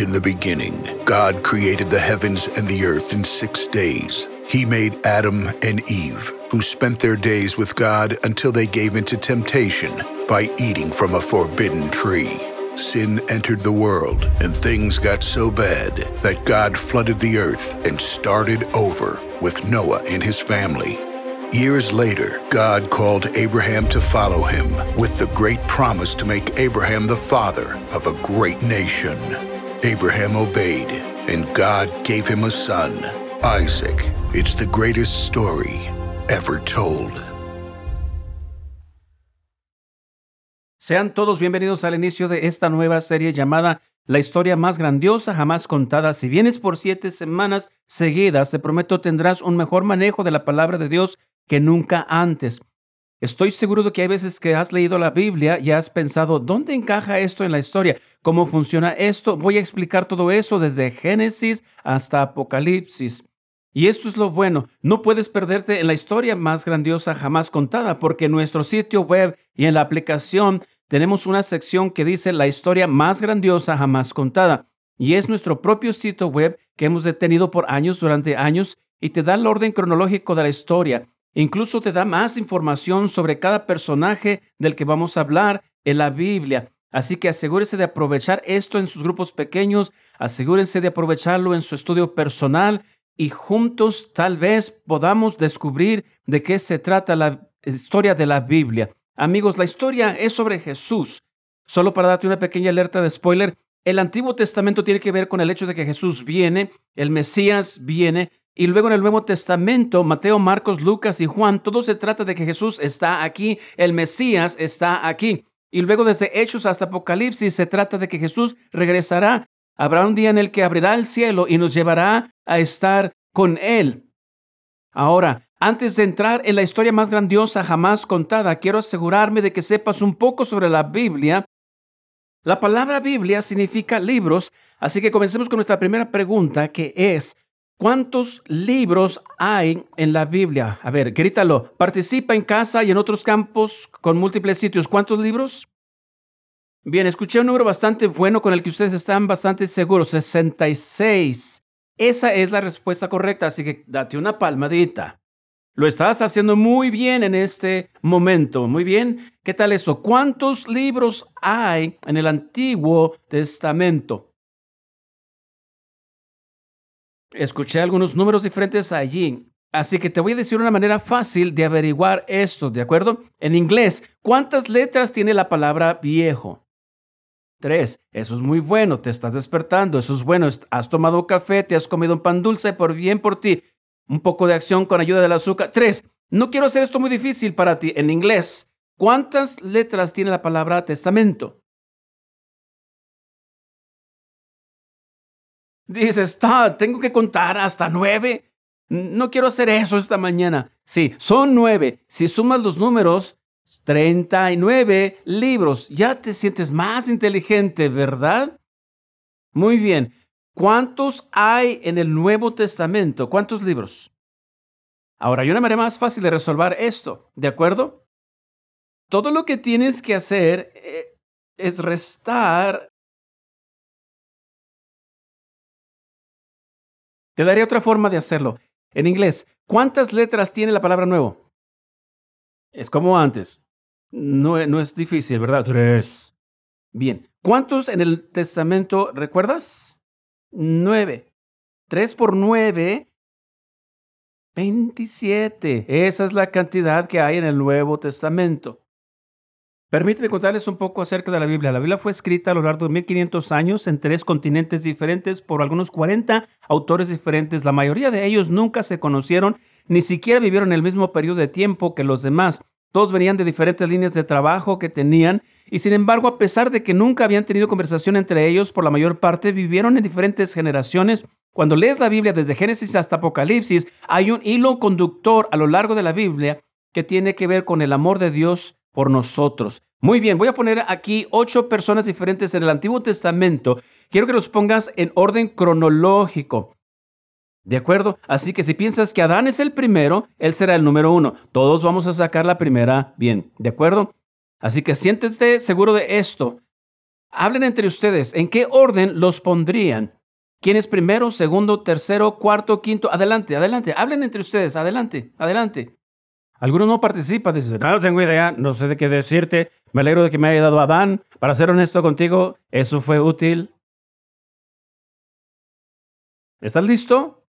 in the beginning, God created the heavens and the earth in 6 days. He made Adam and Eve, who spent their days with God until they gave into temptation by eating from a forbidden tree. Sin entered the world, and things got so bad that God flooded the earth and started over with Noah and his family. Years later, God called Abraham to follow him with the great promise to make Abraham the father of a great nation. Abraham obeyed, and God gave him a son, Isaac. It's the greatest story ever told. Sean todos bienvenidos al inicio de esta nueva serie llamada La historia más grandiosa jamás contada. Si vienes por 7 semanas seguidas, te prometo tendrás un mejor manejo de la palabra de Dios que nunca antes. Estoy seguro de que hay veces que has leído la Biblia y has pensado, ¿dónde encaja esto en la historia? ¿Cómo funciona esto? Voy a explicar todo eso desde Génesis hasta Apocalipsis. Y esto es lo bueno, no puedes perderte en la historia más grandiosa jamás contada, porque en nuestro sitio web y en la aplicación tenemos una sección que dice la historia más grandiosa jamás contada. Y es nuestro propio sitio web que hemos detenido por años, durante años, y te da el orden cronológico de la historia. Incluso te da más información sobre cada personaje del que vamos a hablar en la Biblia. Así que asegúrese de aprovechar esto en sus grupos pequeños, asegúrense de aprovecharlo en su estudio personal y juntos tal vez podamos descubrir de qué se trata la historia de la Biblia. Amigos, la historia es sobre Jesús. Solo para darte una pequeña alerta de spoiler, el Antiguo Testamento tiene que ver con el hecho de que Jesús viene, el Mesías viene, y luego en el Nuevo Testamento, Mateo, Marcos, Lucas y Juan, todo se trata de que Jesús está aquí, el Mesías está aquí. Y luego desde Hechos hasta Apocalipsis se trata de que Jesús regresará. Habrá un día en el que abrirá el cielo y nos llevará a estar con Él. Ahora, antes de entrar en la historia más grandiosa jamás contada, quiero asegurarme de que sepas un poco sobre la Biblia. La palabra Biblia significa libros, así que comencemos con nuestra primera pregunta, que es, ¿cuántos libros hay en la Biblia? A ver, grítalo. Participa en casa y en otros campos con múltiples sitios. ¿Cuántos libros? Bien, escuché un número bastante bueno con el que ustedes están bastante seguros, 66. Esa es la respuesta correcta, así que date una palmadita. Lo estás haciendo muy bien en este momento. Muy bien. ¿Qué tal eso? ¿Cuántos libros hay en el Antiguo Testamento? Escuché algunos números diferentes allí. Así que te voy a decir una manera fácil de averiguar esto, ¿de acuerdo? En inglés, ¿cuántas letras tiene la palabra viejo? 3. Eso es muy bueno. Te estás despertando. Eso es bueno. Has tomado café, te has comido un pan dulce, por bien por ti. Un poco de acción con ayuda del azúcar. 3. No quiero hacer esto muy difícil para ti. En inglés, ¿cuántas letras tiene la palabra testamento? Dices, tengo que contar hasta 9. No quiero hacer eso esta mañana. Sí, son 9. Si sumas los números, 39 libros. Ya te sientes más inteligente, ¿verdad? Muy bien. ¿Cuántos hay en el Nuevo Testamento? ¿Cuántos libros? Ahora, hay una manera más fácil de resolver esto, ¿de acuerdo? Todo lo que tienes que hacer es restar. Te daré otra forma de hacerlo. En inglés, ¿cuántas letras tiene la palabra nuevo? Es como antes. No es difícil, ¿verdad? 3. Bien. ¿Cuántos en el Testamento recuerdas? 9. 3 por 9, 27. Esa es la cantidad que hay en el Nuevo Testamento. Permíteme contarles un poco acerca de la Biblia. La Biblia fue escrita a lo largo de 1500 años en 3 continentes diferentes por algunos 40 autores diferentes. La mayoría de ellos nunca se conocieron, ni siquiera vivieron el mismo periodo de tiempo que los demás. Todos venían de diferentes líneas de trabajo que tenían y, sin embargo, a pesar de que nunca habían tenido conversación entre ellos, por la mayor parte vivieron en diferentes generaciones. Cuando lees la Biblia desde Génesis hasta Apocalipsis, hay un hilo conductor a lo largo de la Biblia que tiene que ver con el amor de Dios por nosotros. Muy bien, voy a poner aquí 8 personas diferentes en el Antiguo Testamento. Quiero que los pongas en orden cronológico. ¿De acuerdo? Así que si piensas que Adán es el primero, él será el número 1. Todos vamos a sacar la primera bien. ¿De acuerdo? Así que siéntete seguro de esto. Hablen entre ustedes. ¿En qué orden los pondrían? ¿Quién es primero, segundo, tercero, cuarto, quinto? Adelante, adelante. Hablen entre ustedes. Adelante, adelante. Algunos no participan. Dicen, no tengo idea, no sé de qué decirte. Me alegro de que me haya dado Adán. Para ser honesto contigo, eso fue útil. ¿Estás listo?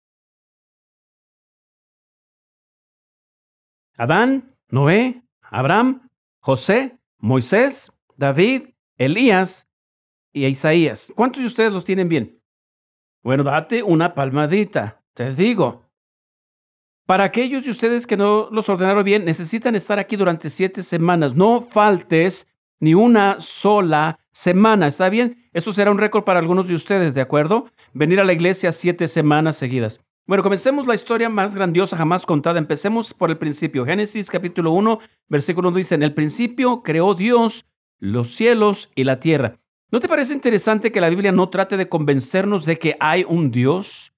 Adán, Noé, Abraham, José, Moisés, David, Elías y Isaías. ¿Cuántos de ustedes los tienen bien? Bueno, date una palmadita, te digo. Para aquellos de ustedes que no los ordenaron bien, necesitan estar aquí durante 7 semanas. No faltes ni una sola semana, ¿está bien? Eso será un récord para algunos de ustedes, ¿de acuerdo? Venir a la iglesia 7 semanas seguidas. Bueno, comencemos la historia más grandiosa jamás contada. Empecemos por el principio. Génesis capítulo 1, versículo 1 dice, en el principio creó Dios los cielos y la tierra. ¿No te parece interesante que la Biblia no trate de convencernos de que hay un Dios?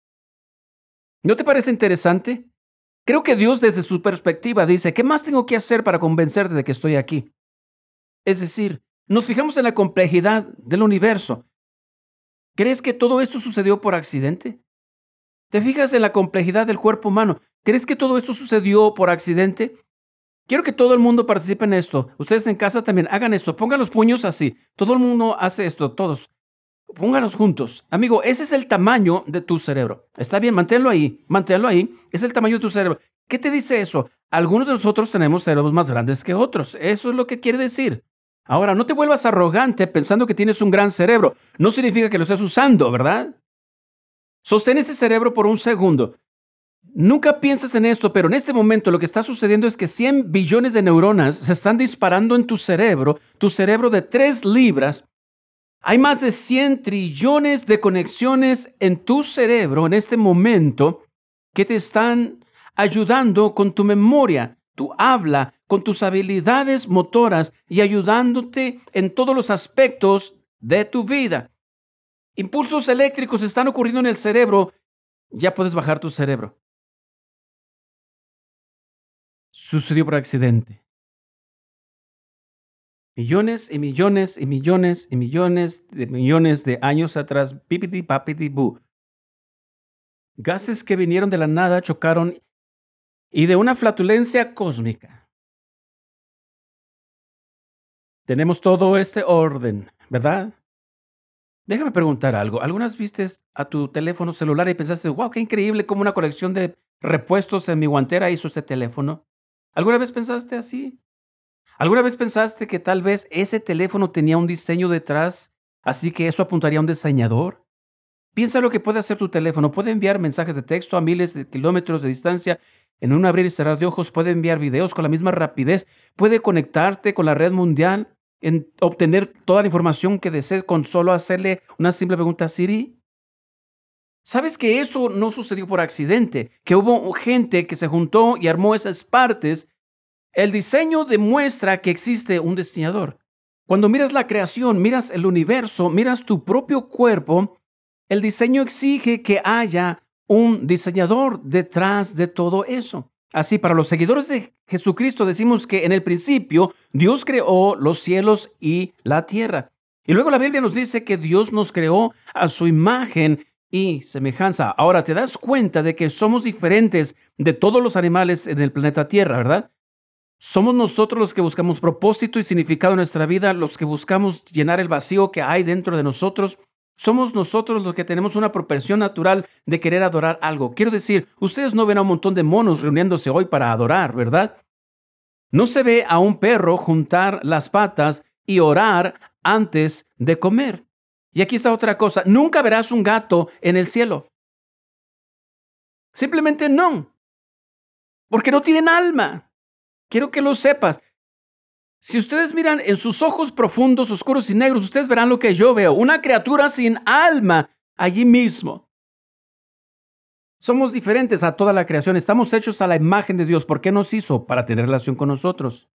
¿No te parece interesante? Creo que Dios desde su perspectiva dice, ¿qué más tengo que hacer para convencerte de que estoy aquí? Es decir, nos fijamos en la complejidad del universo. ¿Crees que todo esto sucedió por accidente? ¿Te fijas en la complejidad del cuerpo humano? ¿Crees que todo esto sucedió por accidente? Quiero que todo el mundo participe en esto. Ustedes en casa también hagan esto. Pongan los puños así. Todo el mundo hace esto, todos. Póngalos juntos. Amigo, ese es el tamaño de tu cerebro. Está bien, manténlo ahí, manténlo ahí. Es el tamaño de tu cerebro. ¿Qué te dice eso? Algunos de nosotros tenemos cerebros más grandes que otros. Eso es lo que quiere decir. Ahora, no te vuelvas arrogante pensando que tienes un gran cerebro. No significa que lo estés usando, ¿verdad? Sostén ese cerebro por un segundo. Nunca piensas en esto, pero en este momento lo que está sucediendo es que 100 billones de neuronas se están disparando en tu cerebro de 3 libras. Hay más de 100 trillones de conexiones en tu cerebro en este momento que te están ayudando con tu memoria, tu habla, con tus habilidades motoras y ayudándote en todos los aspectos de tu vida. Impulsos eléctricos están ocurriendo en el cerebro. Ya puedes bajar tu cerebro. Sucedió por accidente. Millones y millones y millones y millones de años atrás, pipiti papiti bu. Gases que vinieron de la nada chocaron y de una flatulencia cósmica. Tenemos todo este orden, ¿verdad? Déjame preguntar algo. ¿Algunas viste a tu teléfono celular y pensaste, wow, qué increíble cómo una colección de repuestos en mi guantera hizo este teléfono? ¿Alguna vez pensaste así? ¿Alguna vez pensaste que tal vez ese teléfono tenía un diseño detrás, así que eso apuntaría a un diseñador? Piensa lo que puede hacer tu teléfono. Puede enviar mensajes de texto a miles de kilómetros de distancia en un abrir y cerrar de ojos. Puede enviar videos con la misma rapidez. Puede conectarte con la red mundial, en obtener toda la información que desees con solo hacerle una simple pregunta a Siri. ¿Sabes que eso no sucedió por accidente? Que hubo gente que se juntó y armó esas partes. El diseño demuestra que existe un diseñador. Cuando miras la creación, miras el universo, miras tu propio cuerpo, el diseño exige que haya un diseñador detrás de todo eso. Así, para los seguidores de Jesucristo decimos que en el principio Dios creó los cielos y la tierra. Y luego la Biblia nos dice que Dios nos creó a su imagen y semejanza. Ahora, te das cuenta de que somos diferentes de todos los animales en el planeta Tierra, ¿verdad? Somos nosotros los que buscamos propósito y significado en nuestra vida, los que buscamos llenar el vacío que hay dentro de nosotros. Somos nosotros los que tenemos una propensión natural de querer adorar algo. Quiero decir, ustedes no ven a un montón de monos reuniéndose hoy para adorar, ¿verdad? No se ve a un perro juntar las patas y orar antes de comer. Y aquí está otra cosa. Nunca verás un gato en el cielo. Simplemente no. Porque no tienen alma. Quiero que lo sepas. Si ustedes miran en sus ojos profundos, oscuros y negros, ustedes verán lo que yo veo. Una criatura sin alma allí mismo. Somos diferentes a toda la creación. Estamos hechos a la imagen de Dios. ¿Por qué nos hizo? Para tener relación con nosotros.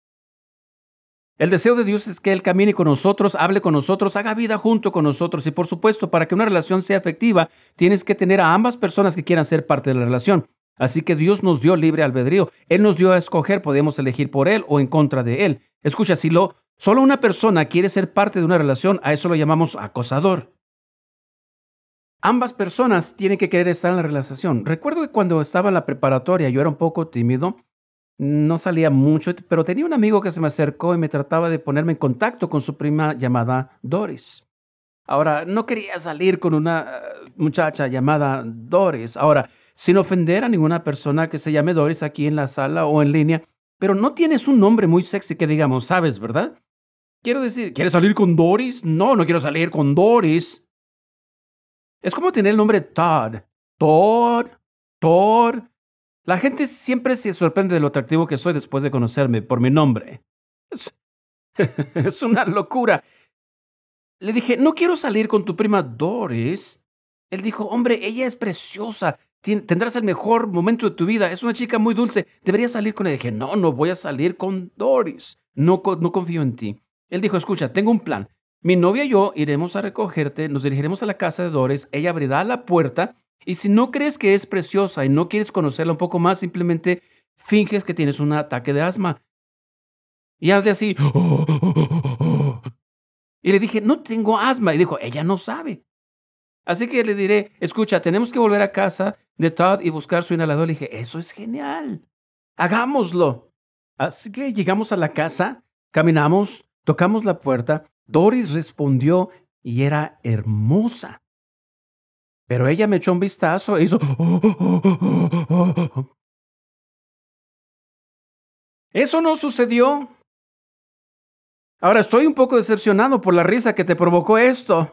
El deseo de Dios es que Él camine con nosotros, hable con nosotros, haga vida junto con nosotros. Y por supuesto, para que una relación sea efectiva, tienes que tener a ambas personas que quieran ser parte de la relación. Así que Dios nos dio libre albedrío. Él nos dio a escoger, podemos elegir por Él o en contra de Él. Escucha, solo una persona quiere ser parte de una relación, a eso lo llamamos acosador. Ambas personas tienen que querer estar en la relación. Recuerdo que cuando estaba en la preparatoria yo era un poco tímido, no salía mucho, pero tenía un amigo que se me acercó y me trataba de ponerme en contacto con su prima llamada Doris. Ahora, no quería salir con una muchacha llamada Doris. Ahora, sin ofender a ninguna persona que se llame Doris aquí en la sala o en línea, pero no tienes un nombre muy sexy que digamos, ¿sabes, verdad? Quiero decir, ¿quieres salir con Doris? No, no quiero salir con Doris. Es como tener el nombre Todd. Todd. La gente siempre se sorprende de lo atractivo que soy después de conocerme por mi nombre. Es, es una locura. Le dije, no quiero salir con tu prima Doris. Él dijo, hombre, ella es preciosa. Tendrás el mejor momento de tu vida. Es una chica muy dulce. Deberías salir con ella. Dije, no voy a salir con Doris. No confío en ti. Él dijo, escucha, tengo un plan. Mi novia y yo iremos a recogerte, nos dirigiremos a la casa de Doris, ella abrirá la puerta y si no crees que es preciosa y no quieres conocerla un poco más, simplemente finges que tienes un ataque de asma. Y hazle así. Y le dije, no tengo asma. Y dijo, ella no sabe. Así que le diré, escucha, tenemos que volver a casa de Todd y buscar su inhalador. Le dije, eso es genial. Hagámoslo. Así que llegamos a la casa, caminamos, tocamos la puerta. Doris respondió y era hermosa. Pero ella me echó un vistazo e hizo... Eso no sucedió. Ahora estoy un poco decepcionado por la risa que te provocó esto.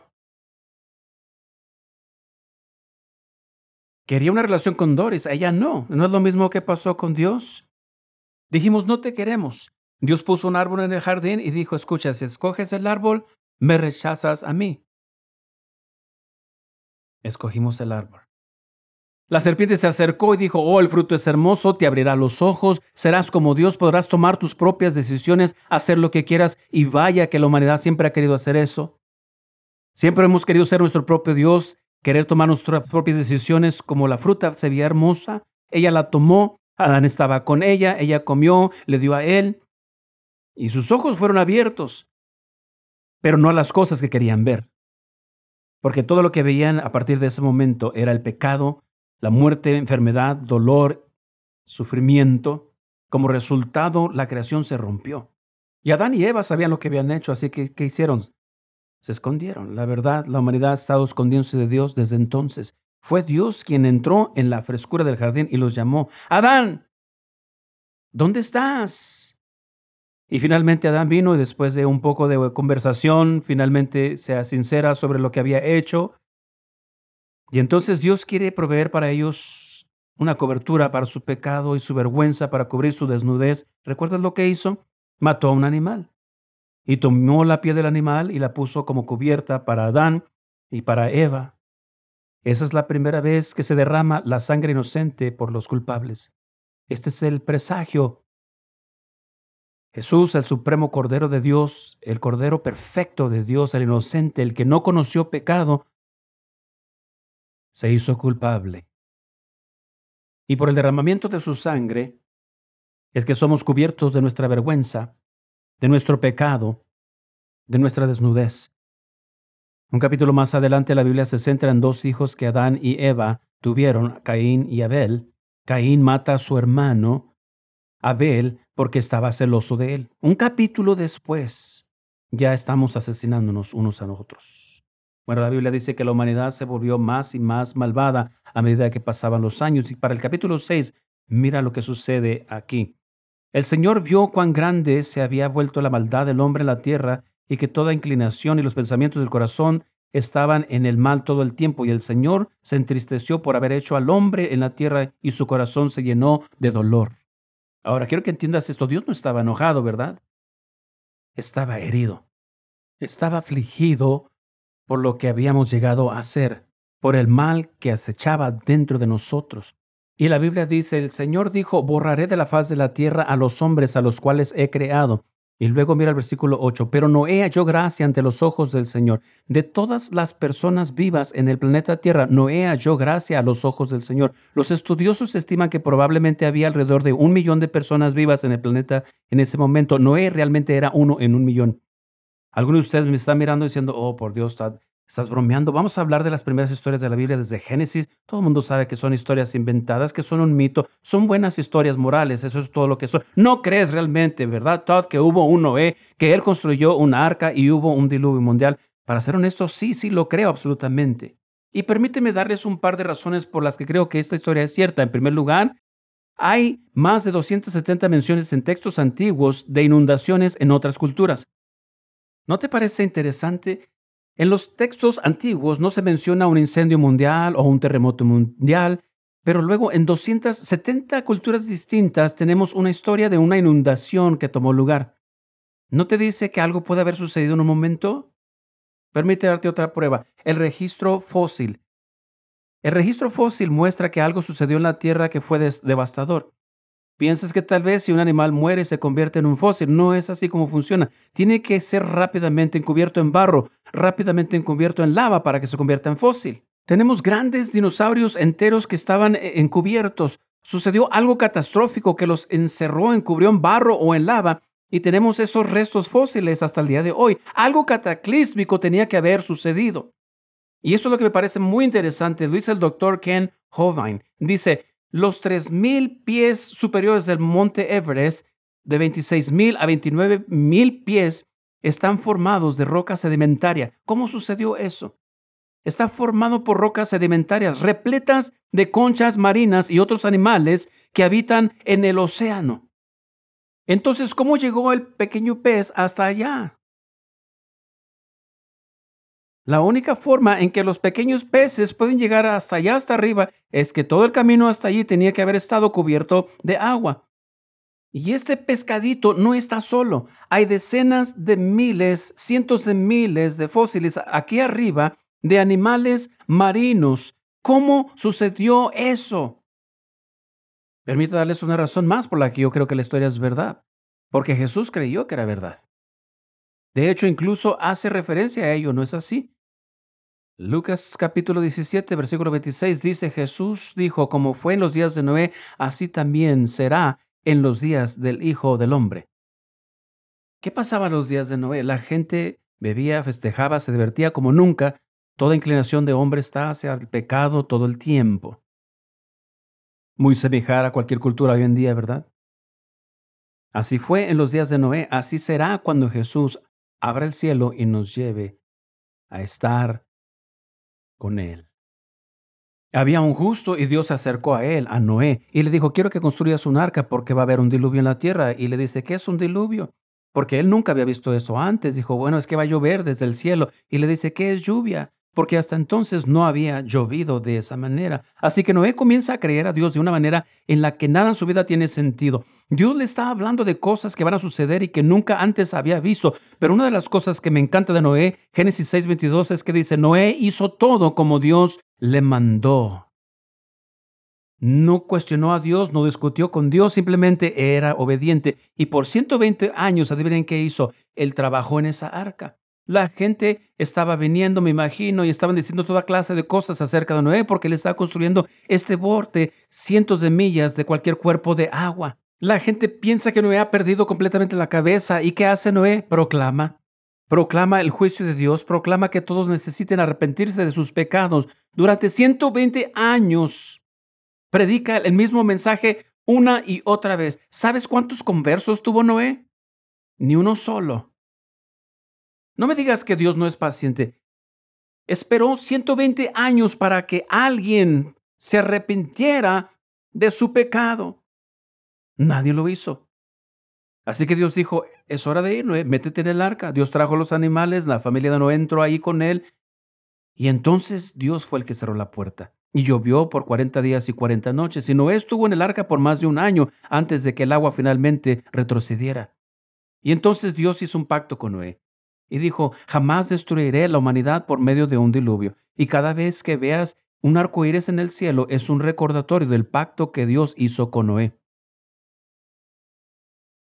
Quería una relación con Doris, ella no. ¿No es lo mismo que pasó con Dios? Dijimos, no te queremos. Dios puso un árbol en el jardín y dijo, escucha, si escoges el árbol, me rechazas a mí. Escogimos el árbol. La serpiente se acercó y dijo, oh, el fruto es hermoso, te abrirá los ojos, serás como Dios, podrás tomar tus propias decisiones, hacer lo que quieras, y vaya que la humanidad siempre ha querido hacer eso. Siempre hemos querido ser nuestro propio Dios, querer tomar nuestras propias decisiones, como la fruta se veía hermosa, ella la tomó, Adán estaba con ella comió, le dio a él, y sus ojos fueron abiertos, pero no a las cosas que querían ver, porque todo lo que veían a partir de ese momento era el pecado, la muerte, enfermedad, dolor, sufrimiento. Como resultado, la creación se rompió. Y Adán y Eva sabían lo que habían hecho, así que ¿qué hicieron? Se escondieron. La verdad, la humanidad ha estado escondiéndose de Dios desde entonces. Fue Dios quien entró en la frescura del jardín y los llamó, Adán, ¿dónde estás? Y finalmente Adán vino y después de un poco de conversación, finalmente sea sincera sobre lo que había hecho. Y entonces Dios quiere proveer para ellos una cobertura para su pecado y su vergüenza, para cubrir su desnudez. ¿Recuerdas lo que hizo? Mató a un animal y tomó la piel del animal y la puso como cubierta para Adán y para Eva. Esa es la primera vez que se derrama la sangre inocente por los culpables. Este es el presagio. Jesús, el supremo Cordero de Dios, el Cordero perfecto de Dios, el inocente, el que no conoció pecado, se hizo culpable. Y por el derramamiento de su sangre es que somos cubiertos de nuestra vergüenza, de nuestro pecado, de nuestra desnudez. Un capítulo más adelante la Biblia se centra en dos hijos que Adán y Eva tuvieron, Caín y Abel. Caín mata a su hermano Abel porque estaba celoso de él. Un capítulo después ya estamos asesinándonos unos a otros. Bueno, la Biblia dice que la humanidad se volvió más y más malvada a medida que pasaban los años. Y para el capítulo 6, mira lo que sucede aquí. El Señor vio cuán grande se había vuelto la maldad del hombre en la tierra y que toda inclinación y los pensamientos del corazón estaban en el mal todo el tiempo. Y el Señor se entristeció por haber hecho al hombre en la tierra y su corazón se llenó de dolor. Ahora, quiero que entiendas esto. Dios no estaba enojado, ¿verdad? Estaba herido. Estaba afligido por lo que habíamos llegado a hacer, por el mal que acechaba dentro de nosotros. Y la Biblia dice, el Señor dijo, borraré de la faz de la tierra a los hombres a los cuales he creado, Y luego mira el versículo 8. Pero Noé halló gracia ante los ojos del Señor. De todas las personas vivas en el planeta Tierra, Noé halló gracia a los ojos del Señor. Los estudiosos estiman que probablemente había alrededor de 1 millón de personas vivas en el planeta en ese momento. Noé realmente era uno en 1 millón. Algunos de ustedes me están mirando diciendo, oh, por Dios, estás bromeando. Vamos a hablar de las primeras historias de la Biblia desde Génesis. Todo el mundo sabe que son historias inventadas, que son un mito. Son buenas historias morales. Eso es todo lo que son. No crees realmente, ¿verdad, Todd, que hubo un Noé, que él construyó una arca y hubo un diluvio mundial? Para ser honesto, sí lo creo absolutamente. Y permíteme darles un par de razones por las que creo que esta historia es cierta. En primer lugar, hay más de 270 menciones en textos antiguos de inundaciones en otras culturas. ¿No te parece interesante? En los textos antiguos no se menciona un incendio mundial o un terremoto mundial, pero luego en 270 culturas distintas tenemos una historia de una inundación que tomó lugar. ¿No te dice que algo puede haber sucedido en un momento? Permite darte otra prueba. El registro fósil. El registro fósil muestra que algo sucedió en la Tierra que fue devastador. Piensas que tal vez si un animal muere se convierte en un fósil. No es así como funciona. Tiene que ser rápidamente encubierto en barro, rápidamente encubierto en lava para que se convierta en fósil. Tenemos grandes dinosaurios enteros que estaban encubiertos. Sucedió algo catastrófico que los encerró, encubrió en barro o en lava y tenemos esos restos fósiles hasta el día de hoy. Algo cataclísmico tenía que haber sucedido. Y eso es lo que me parece muy interesante. Lo dice el doctor Ken Hovind. Dice, los 3,000 pies superiores del monte Everest, de 26,000 a 29,000 pies, están formados de roca sedimentaria. ¿Cómo sucedió eso? Está formado por rocas sedimentarias repletas de conchas marinas y otros animales que habitan en el océano. Entonces, ¿cómo llegó el pequeño pez hasta allá? La única forma en que los pequeños peces pueden llegar hasta allá, hasta arriba, es que todo el camino hasta allí tenía que haber estado cubierto de agua. Y este pescadito no está solo. Hay decenas de miles, cientos de miles de fósiles aquí arriba de animales marinos. ¿Cómo sucedió eso? Permítame darles una razón más por la que yo creo que la historia es verdad. Porque Jesús creyó que era verdad. De hecho, incluso hace referencia a ello, ¿no es así? Lucas capítulo 17, versículo 26 dice, Jesús dijo, como fue en los días de Noé, así también será en los días del Hijo del Hombre. ¿Qué pasaba en los días de Noé? La gente bebía, festejaba, se divertía como nunca. Toda inclinación de hombre está hacia el pecado todo el tiempo. Muy similar a cualquier cultura hoy en día, ¿verdad? Así fue en los días de Noé, así será cuando Jesús abra el cielo y nos lleve a estar con Él. Había un justo y Dios se acercó a él, a Noé, y le dijo, quiero que construyas un arca porque va a haber un diluvio en la tierra. Y le dice, ¿qué es un diluvio? Porque él nunca había visto eso antes. Dijo, bueno, es que va a llover desde el cielo. Y le dice, ¿qué es lluvia? Porque hasta entonces no había llovido de esa manera. Así que Noé comienza a creer a Dios de una manera en la que nada en su vida tiene sentido. Dios le está hablando de cosas que van a suceder y que nunca antes había visto. Pero una de las cosas que me encanta de Noé, Génesis 6:22, es que dice, Noé hizo todo como Dios le mandó. No cuestionó a Dios, no discutió con Dios, simplemente era obediente. Y por 120 años, adivinen qué hizo. Él trabajó en esa arca. La gente estaba viniendo, me imagino, y estaban diciendo toda clase de cosas acerca de Noé porque él estaba construyendo este borde cientos de millas de cualquier cuerpo de agua. La gente piensa que Noé ha perdido completamente la cabeza. ¿Y qué hace Noé? Proclama. Proclama el juicio de Dios, proclama que todos necesiten arrepentirse de sus pecados. Durante 120 años predica el mismo mensaje una y otra vez. ¿Sabes cuántos conversos tuvo Noé? Ni uno solo. No me digas que Dios no es paciente. Esperó 120 años para que alguien se arrepintiera de su pecado. Nadie lo hizo. Así que Dios dijo, es hora de ir, Noé, métete en el arca. Dios trajo los animales, la familia de Noé entró ahí con él. Y entonces Dios fue el que cerró la puerta. Y llovió por 40 días y 40 noches. Y Noé estuvo en el arca por más de un año antes de que el agua finalmente retrocediera. Y entonces Dios hizo un pacto con Noé. Y dijo, jamás destruiré la humanidad por medio de un diluvio. Y cada vez que veas un arco iris en el cielo, es un recordatorio del pacto que Dios hizo con Noé.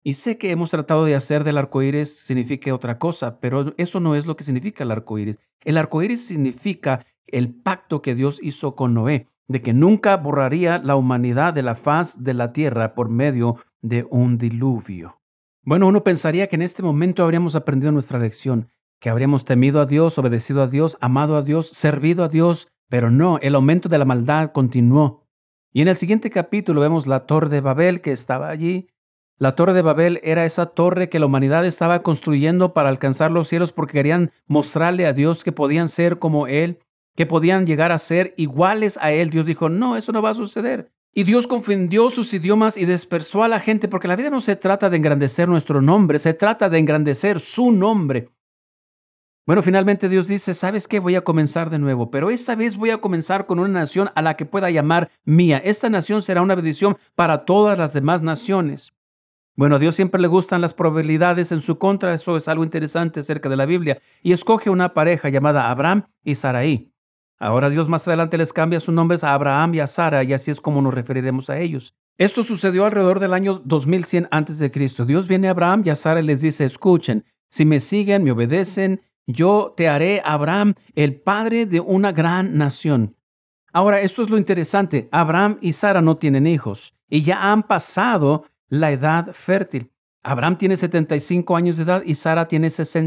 Y sé que hemos tratado de hacer del arco iris signifique otra cosa, pero eso no es lo que significa el arco iris. El arco iris significa el pacto que Dios hizo con Noé, de que nunca borraría la humanidad de la faz de la tierra por medio de un diluvio. Bueno, uno pensaría que en este momento habríamos aprendido nuestra lección, que habríamos temido a Dios, obedecido a Dios, amado a Dios, servido a Dios, pero no, el aumento de la maldad continuó. Y en el siguiente capítulo vemos la Torre de Babel que estaba allí. La Torre de Babel era esa torre que la humanidad estaba construyendo para alcanzar los cielos porque querían mostrarle a Dios que podían ser como Él, que podían llegar a ser iguales a Él. Dios dijo, no, eso no va a suceder. Y Dios confundió sus idiomas y dispersó a la gente, porque la vida no se trata de engrandecer nuestro nombre, se trata de engrandecer su nombre. Bueno, finalmente Dios dice, ¿sabes qué? Voy a comenzar de nuevo, pero esta vez voy a comenzar con una nación a la que pueda llamar mía. Esta nación será una bendición para todas las demás naciones. Bueno, a Dios siempre le gustan las probabilidades en su contra, eso es algo interesante acerca de la Biblia, y escoge una pareja llamada Abraham y Sarai. Ahora Dios más adelante les cambia sus nombres a Abraham y a Sara, y así es como nos referiremos a ellos. Esto sucedió alrededor del año 2100 a.C. Dios viene a Abraham y a Sara y les dice, escuchen, si me siguen, me obedecen, yo te haré, Abraham, el padre de una gran nación. Ahora, esto es lo interesante, Abraham y Sara no tienen hijos, y ya han pasado la edad fértil. Abraham tiene 75 años de edad y Sara tiene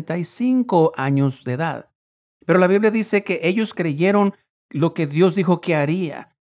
65 años de edad. Pero la Biblia dice que ellos creyeron lo que Dios dijo que haría.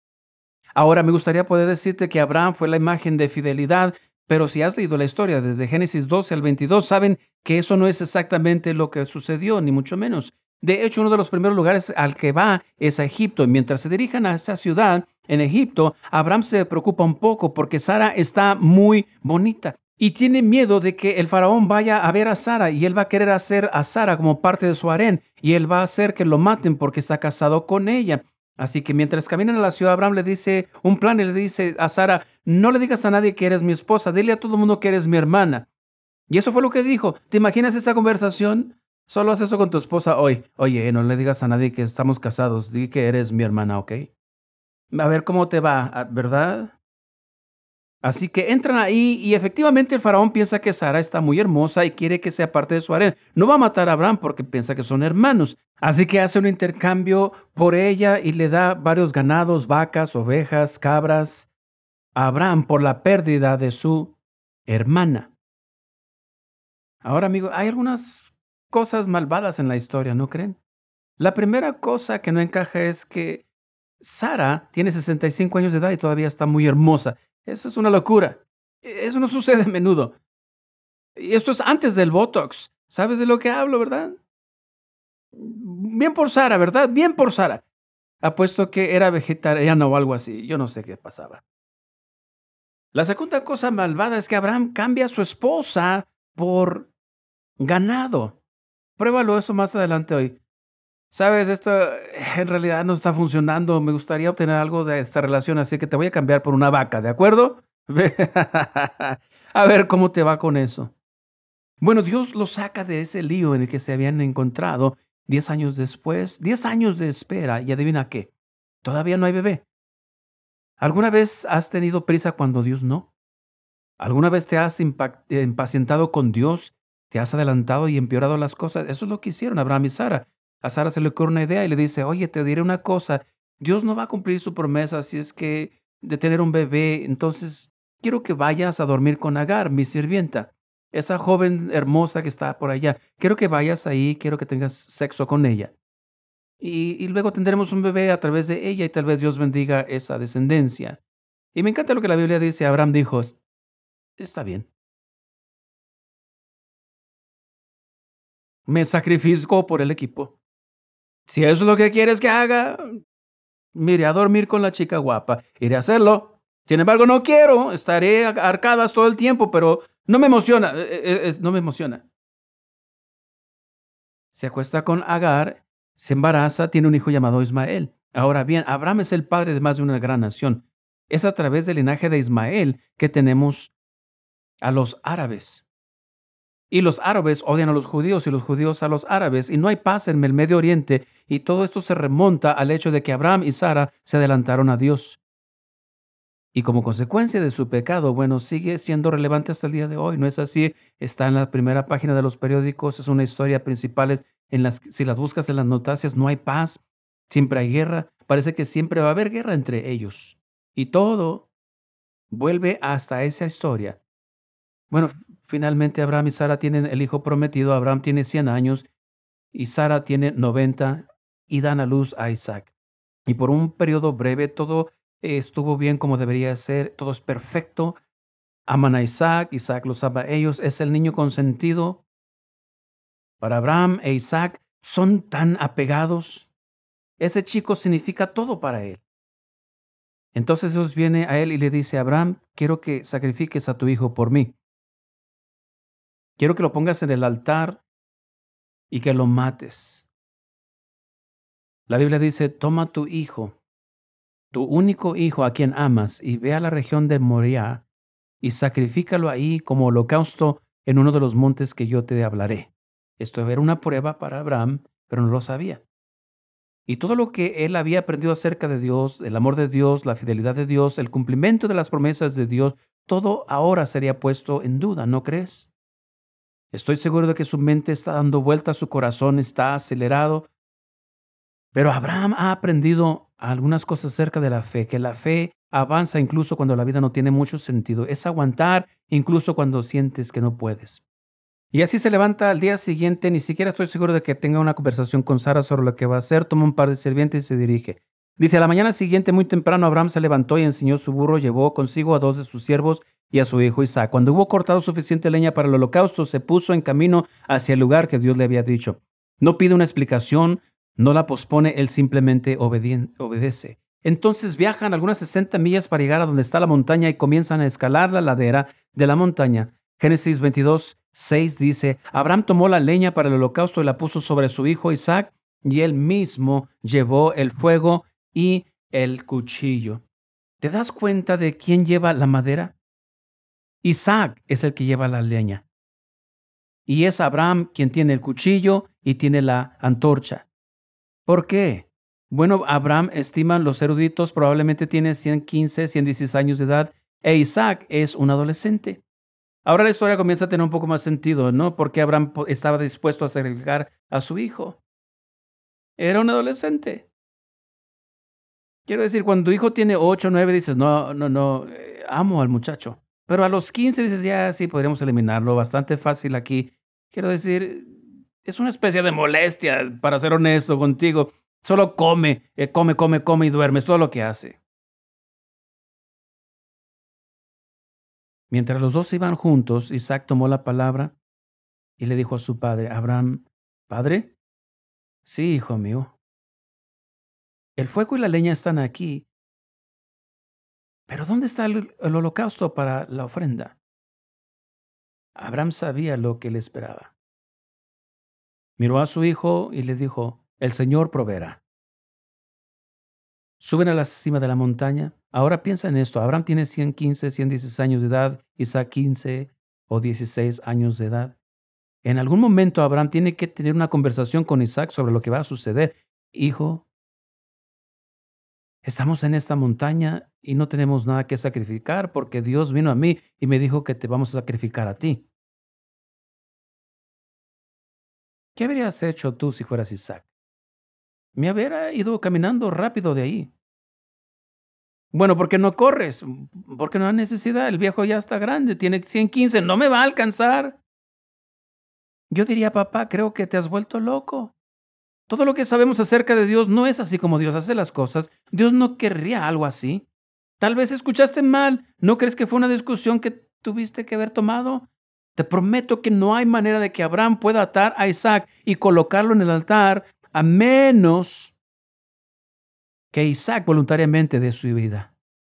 Ahora, me gustaría poder decirte que Abraham fue la imagen de fidelidad, pero si has leído la historia desde Génesis 12 al 22, saben que eso no es exactamente lo que sucedió, ni mucho menos. De hecho, uno de los primeros lugares al que va es a Egipto. Y mientras se dirijan a esa ciudad, en Egipto, Abraham se preocupa un poco porque Sara está muy bonita. Y tiene miedo de que el faraón vaya a ver a Sara y él va a querer hacer a Sara como parte de su harén. Y él va a hacer que lo maten porque está casado con ella. Así que mientras caminan a la ciudad, Abraham le dice un plan y le dice a Sara, no le digas a nadie que eres mi esposa, dile a todo el mundo que eres mi hermana. Y eso fue lo que dijo. ¿Te imaginas esa conversación? Solo haz eso con tu esposa hoy. Oye, no le digas a nadie que estamos casados, di que eres mi hermana, ¿ok? A ver cómo te va, ¿verdad? Así que entran ahí y efectivamente el faraón piensa que Sara está muy hermosa y quiere que sea parte de su harén. No va a matar a Abraham porque piensa que son hermanos. Así que hace un intercambio por ella y le da varios ganados, vacas, ovejas, cabras a Abraham por la pérdida de su hermana. Ahora, amigo, hay algunas cosas malvadas en la historia, ¿no creen? La primera cosa que no encaja es que Sara tiene 65 años de edad y todavía está muy hermosa. Eso es una locura. Eso no sucede a menudo. Y esto es antes del Botox. ¿Sabes de lo que hablo, verdad? Bien por Sara, ¿verdad? Bien por Sara. Apuesto que era vegetariana o algo así. Yo no sé qué pasaba. La segunda cosa malvada es que Abraham cambia a su esposa por ganado. Pruébalo eso más adelante hoy. Sabes, esto en realidad no está funcionando. Me gustaría obtener algo de esta relación, así que te voy a cambiar por una vaca, ¿de acuerdo? A ver cómo te va con eso. Bueno, Dios lo saca de ese lío en el que se habían encontrado 10 años después, 10 años de espera, y adivina qué, todavía no hay bebé. ¿Alguna vez has tenido prisa cuando Dios no? ¿Alguna vez te has impacientado con Dios? ¿Te has adelantado y empeorado las cosas? Eso es lo que hicieron Abraham y Sara. A Sara se le ocurre una idea y le dice, oye, te diré una cosa, Dios no va a cumplir su promesa si es que de tener un bebé, entonces quiero que vayas a dormir con Agar, mi sirvienta, esa joven hermosa que está por allá. Quiero que vayas ahí, quiero que tengas sexo con ella. Y luego tendremos un bebé a través de ella y tal vez Dios bendiga esa descendencia. Y me encanta lo que la Biblia dice, Abraham dijo, está bien, me sacrifico por el equipo. Si eso es lo que quieres que haga, mire, a dormir con la chica guapa. Iré a hacerlo. Sin embargo, no quiero. Estaré arcadas todo el tiempo, pero no me emociona. No me emociona. Se acuesta con Agar, se embaraza, tiene un hijo llamado Ismael. Ahora bien, Abraham es el padre de más de una gran nación. Es a través del linaje de Ismael que tenemos a los árabes. Y los árabes odian a los judíos y los judíos a los árabes. Y no hay paz en el Medio Oriente. Y todo esto se remonta al hecho de que Abraham y Sara se adelantaron a Dios. Y como consecuencia de su pecado, bueno, sigue siendo relevante hasta el día de hoy. ¿No es así? Está en la primera página de los periódicos, es una historia principal en las que si las buscas en las noticias no hay paz, siempre hay guerra, parece que siempre va a haber guerra entre ellos. Y todo vuelve hasta esa historia. Bueno, finalmente Abraham y Sara tienen el hijo prometido, Abraham tiene 100 años y Sara tiene 90 y dan a luz a Isaac. Y por un periodo breve todo estuvo bien como debería ser, todo es perfecto. Aman a Isaac, Isaac los ama a ellos, es el niño consentido. Para Abraham e Isaac son tan apegados. Ese chico significa todo para él. Entonces Dios viene a él y le dice, Abraham, quiero que sacrifiques a tu hijo por mí. Quiero que lo pongas en el altar y que lo mates. La Biblia dice, toma tu hijo, tu único hijo a quien amas, y ve a la región de Moriah y sacrifícalo ahí como holocausto en uno de los montes que yo te hablaré. Esto era una prueba para Abraham, pero no lo sabía. Y todo lo que él había aprendido acerca de Dios, el amor de Dios, la fidelidad de Dios, el cumplimiento de las promesas de Dios, todo ahora sería puesto en duda, ¿no crees? Estoy seguro de que su mente está dando vueltas, su corazón está acelerado, pero Abraham ha aprendido algunas cosas acerca de la fe, que la fe avanza incluso cuando la vida no tiene mucho sentido. Es aguantar incluso cuando sientes que no puedes. Y así se levanta al día siguiente, ni siquiera estoy seguro de que tenga una conversación con Sara sobre lo que va a hacer, toma un par de sirvientes y se dirige. Dice, a la mañana siguiente, muy temprano, Abraham se levantó y enseñó su burro, llevó consigo a 2 de sus siervos y a su hijo Isaac. Cuando hubo cortado suficiente leña para el holocausto, se puso en camino hacia el lugar que Dios le había dicho. No pide una explicación, no la pospone, él simplemente obedece. Entonces viajan algunas 60 millas para llegar a donde está la montaña y comienzan a escalar la ladera de la montaña. Génesis 22:6 dice, Abraham tomó la leña para el holocausto y la puso sobre su hijo Isaac, y él mismo llevó el fuego y el cuchillo. ¿Te das cuenta de quién lleva la madera? Isaac es el que lleva la leña. Y es Abraham quien tiene el cuchillo y tiene la antorcha. ¿Por qué? Bueno, Abraham, estiman los eruditos, probablemente tiene 115, 116 años de edad, e Isaac es un adolescente. Ahora la historia comienza a tener un poco más sentido, ¿no? Porque Abraham estaba dispuesto a sacrificar a su hijo. Era un adolescente. Quiero decir, cuando tu hijo tiene 8 o 9, dices, no, amo al muchacho. Pero a los 15 dices, ya sí, podríamos eliminarlo, bastante fácil aquí. Quiero decir, es una especie de molestia, para ser honesto contigo. Solo come y duerme, es todo lo que hace. Mientras los dos iban juntos, Isaac tomó la palabra y le dijo a su padre, Abraham, ¿padre? Sí, hijo mío. El fuego y la leña están aquí, pero ¿dónde está el holocausto para la ofrenda? Abraham sabía lo que le esperaba. Miró a su hijo y le dijo, el Señor proveerá. Suben a la cima de la montaña. Ahora piensa en esto. Abraham tiene 115, 116 años de edad, Isaac 15 o 16 años de edad. En algún momento Abraham tiene que tener una conversación con Isaac sobre lo que va a suceder. Hijo, estamos en esta montaña y no tenemos nada que sacrificar porque Dios vino a mí y me dijo que te vamos a sacrificar a ti. ¿Qué habrías hecho tú si fueras Isaac? Me hubiera ido caminando rápido de ahí. Bueno, ¿por qué no corres? Porque no hay necesidad. El viejo ya está grande, tiene 115, no me va a alcanzar. Yo diría, papá, creo que te has vuelto loco. Todo lo que sabemos acerca de Dios no es así como Dios hace las cosas. Dios no querría algo así. Tal vez escuchaste mal. ¿No crees que fue una discusión que tuviste que haber tomado? Te prometo que no hay manera de que Abraham pueda atar a Isaac y colocarlo en el altar a menos que Isaac voluntariamente dé su vida.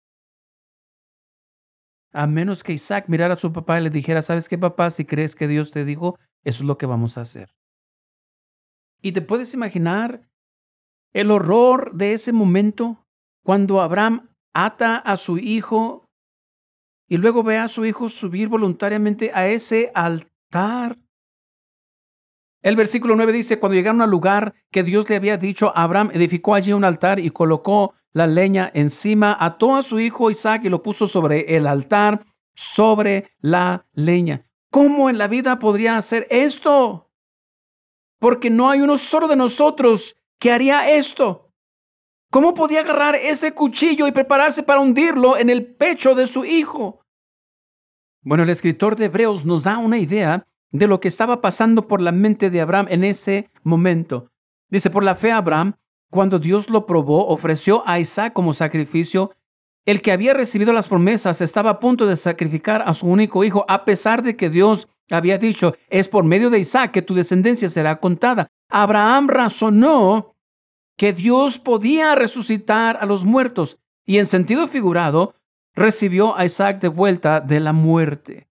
A menos que Isaac mirara a su papá y le dijera, ¿sabes qué, papá? Si crees que Dios te dijo, eso es lo que vamos a hacer. ¿Y te puedes imaginar el horror de ese momento cuando Abraham ata a su hijo y luego ve a su hijo subir voluntariamente a ese altar? El versículo 9 dice, cuando llegaron al lugar que Dios le había dicho, Abraham edificó allí un altar y colocó la leña encima, ató a su hijo Isaac y lo puso sobre el altar, sobre la leña. ¿Cómo en la vida podría hacer esto? Porque no hay uno solo de nosotros que haría esto. ¿Cómo podía agarrar ese cuchillo y prepararse para hundirlo en el pecho de su hijo? Bueno, el escritor de Hebreos nos da una idea de lo que estaba pasando por la mente de Abraham en ese momento. Dice, por la fe Abraham, cuando Dios lo probó, ofreció a Isaac como sacrificio. El que había recibido las promesas estaba a punto de sacrificar a su único hijo, a pesar de que Dios había dicho, es por medio de Isaac que tu descendencia será contada. Abraham razonó que Dios podía resucitar a los muertos y en sentido figurado recibió a Isaac de vuelta de la muerte.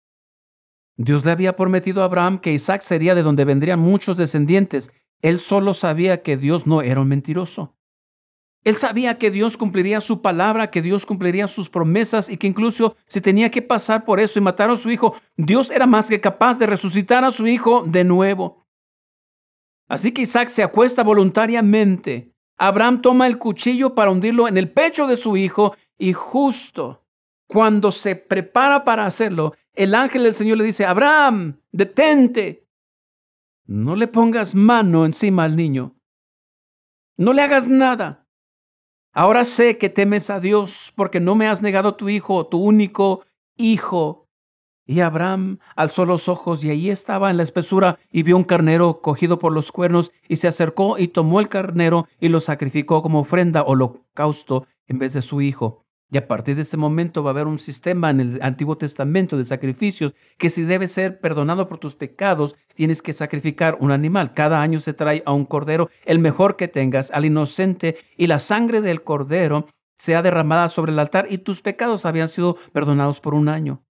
Dios le había prometido a Abraham que Isaac sería de donde vendrían muchos descendientes. Él solo sabía que Dios no era un mentiroso. Él sabía que Dios cumpliría su palabra, que Dios cumpliría sus promesas y que incluso si tenía que pasar por eso y matar a su hijo, Dios era más que capaz de resucitar a su hijo de nuevo. Así que Isaac se acuesta voluntariamente. Abraham toma el cuchillo para hundirlo en el pecho de su hijo y justo cuando se prepara para hacerlo, el ángel del Señor le dice, Abraham, detente. No le pongas mano encima al niño. No le hagas nada. Ahora sé que temes a Dios porque no me has negado tu hijo, tu único hijo. Y Abraham alzó los ojos y allí estaba en la espesura y vio un carnero cogido por los cuernos y se acercó y tomó el carnero y lo sacrificó como ofrenda o holocausto en vez de su hijo. Y a partir de este momento va a haber un sistema en el Antiguo Testamento de sacrificios que si debes ser perdonado por tus pecados, tienes que sacrificar un animal. Cada año se trae a un cordero, el mejor que tengas, al inocente, y la sangre del cordero sea derramada sobre el altar y tus pecados habían sido perdonados por un año.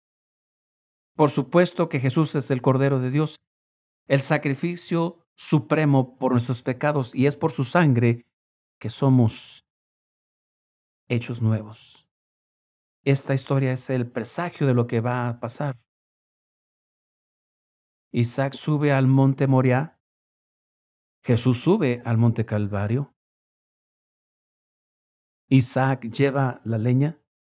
Por supuesto que Jesús es el Cordero de Dios, el sacrificio supremo por nuestros pecados, y es por su sangre que somos hechos nuevos. Esta historia es el presagio de lo que va a pasar. Isaac sube al monte Moriah. Jesús sube al monte Calvario. Isaac lleva la leña.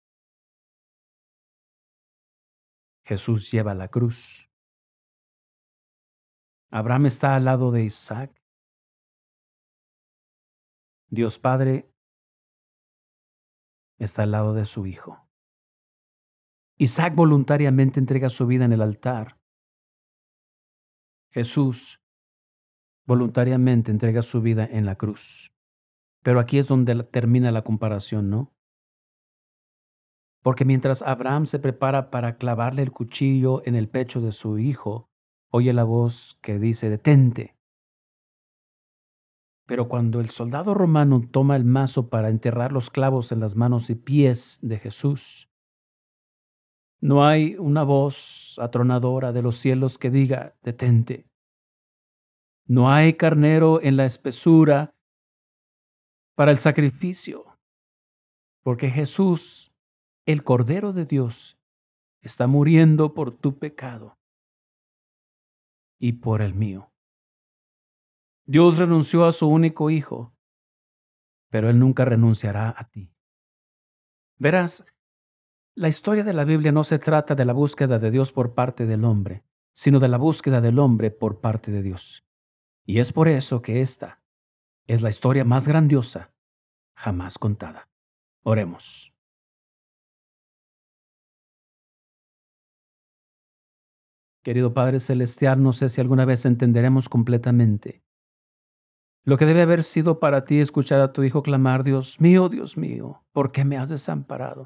Jesús lleva la cruz. Abraham está al lado de Isaac. Dios Padre está al lado de su Hijo. Isaac voluntariamente entrega su vida en el altar. Jesús voluntariamente entrega su vida en la cruz. Pero aquí es donde termina la comparación, ¿no? Porque mientras Abraham se prepara para clavarle el cuchillo en el pecho de su hijo, oye la voz que dice, detente. Pero cuando el soldado romano toma el mazo para enterrar los clavos en las manos y pies de Jesús, no hay una voz atronadora de los cielos que diga, detente. No hay carnero en la espesura para el sacrificio, porque Jesús, el Cordero de Dios, está muriendo por tu pecado y por el mío. Dios renunció a su único hijo, pero Él nunca renunciará a ti. Verás, la historia de la Biblia no se trata de la búsqueda de Dios por parte del hombre, sino de la búsqueda del hombre por parte de Dios. Y es por eso que esta es la historia más grandiosa jamás contada. Oremos. Querido Padre Celestial, no sé si alguna vez entenderemos completamente lo que debe haber sido para ti escuchar a tu Hijo clamar, Dios mío, ¿por qué me has desamparado?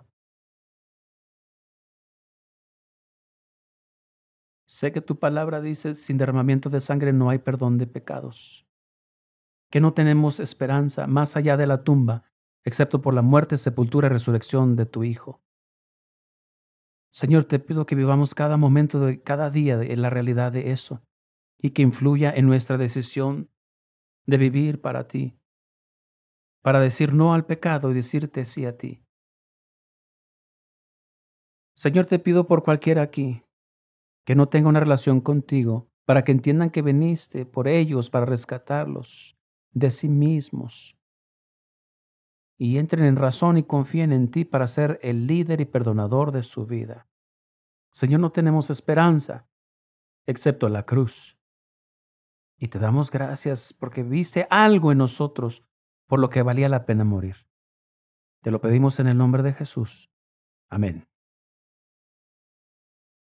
Sé que tu palabra dice, sin derramamiento de sangre no hay perdón de pecados, que no tenemos esperanza más allá de la tumba, excepto por la muerte, sepultura y resurrección de tu Hijo. Señor, te pido que vivamos cada momento de cada día en la realidad de eso y que influya en nuestra decisión de vivir para ti, para decir no al pecado y decirte sí a ti. Señor, te pido por cualquiera aquí que no tenga una relación contigo, para que entiendan que viniste por ellos para rescatarlos de sí mismos. y entren en razón y confíen en ti para ser el líder y perdonador de su vida. Señor, no tenemos esperanza excepto la cruz. Y te damos gracias porque viste algo en nosotros por lo que valía la pena morir. Te lo pedimos en el nombre de Jesús. Amén.